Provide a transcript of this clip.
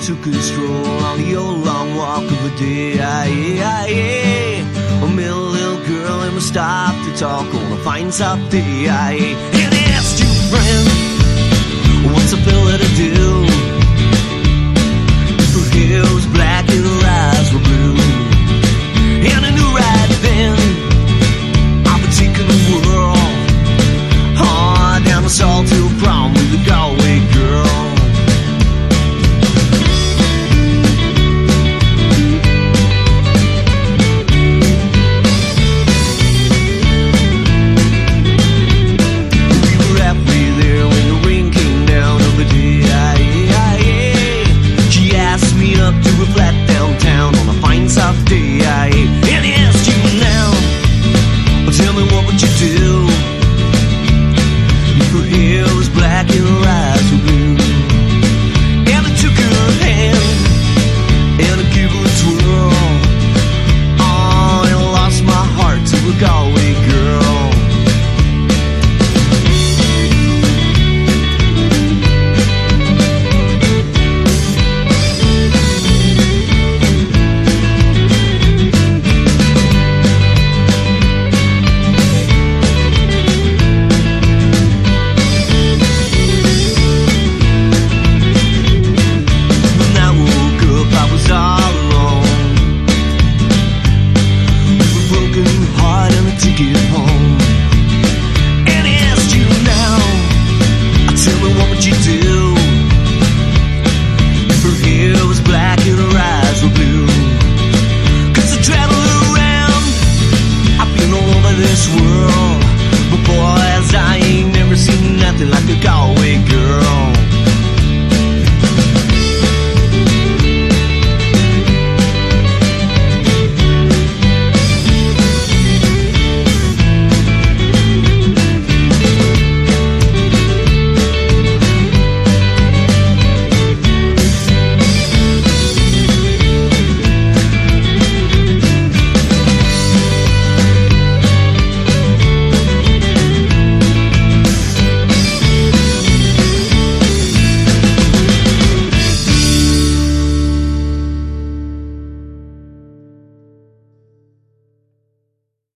took a stroll on the old long walk of a day. I met a little girl and we stopped to talk on a fine soft day. And I asked you, friend, what's a fella to do? Her hair was black and her eyes were blue.